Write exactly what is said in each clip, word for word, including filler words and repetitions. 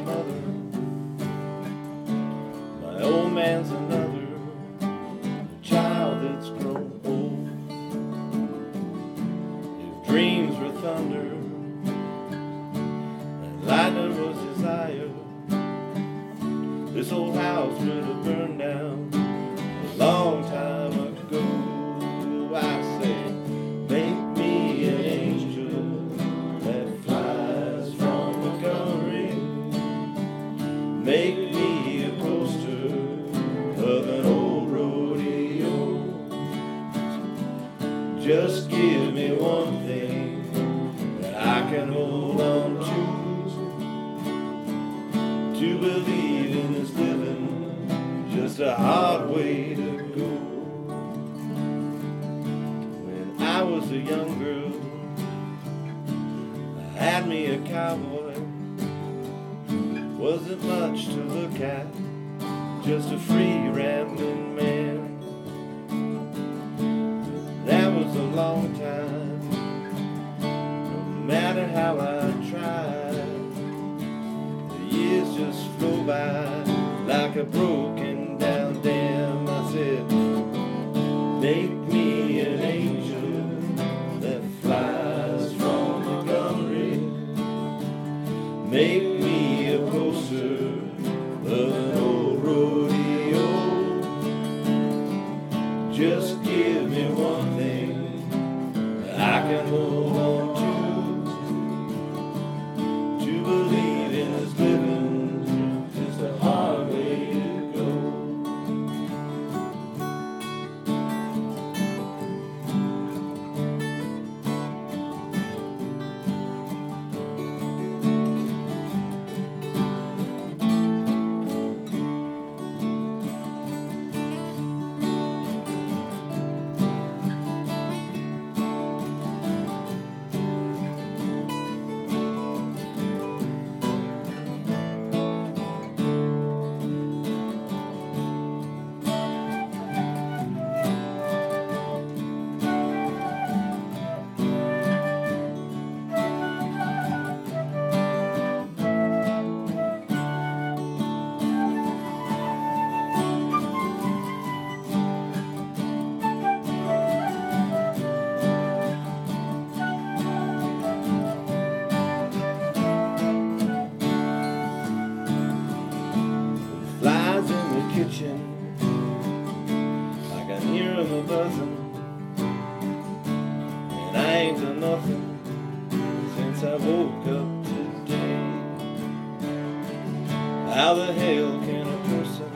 mother. My old man's another, a child that's grown old. If dreams were thunder and lightning was desire, this old house would have burned down a long time ago. I say, make me an angel that flies from Montgomery. Make me a poster of an old rodeo. Just give me one thing that I can hold on to. To believe in this living, just a hard way to go. When I was a young girl, I had me a cowboy. Wasn't much to look at, just a free rambling man. That was a long time, no matter how I tried. The years just flow by like a broken down dam. I said, make me an angel that flies from Montgomery. Make me a poster of an old rodeo. Just give me one thing that I can hold on to. To believe in this living, just a hard way to go. Flies in the kitchen, I can hear them a buzzing, and I ain't done nothing since I woke up today. How the hell can a person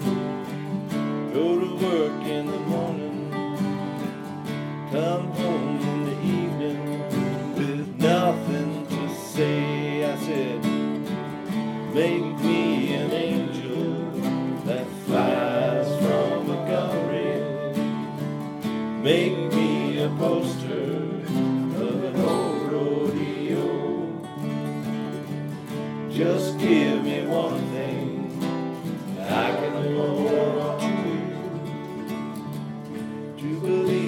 go to work in the morning, come home in the evening with nothing to say? I said, make me an angel that flies from Montgomery. Make me a poster of an old rodeo. Just give me one thing that I can hold on to. To believe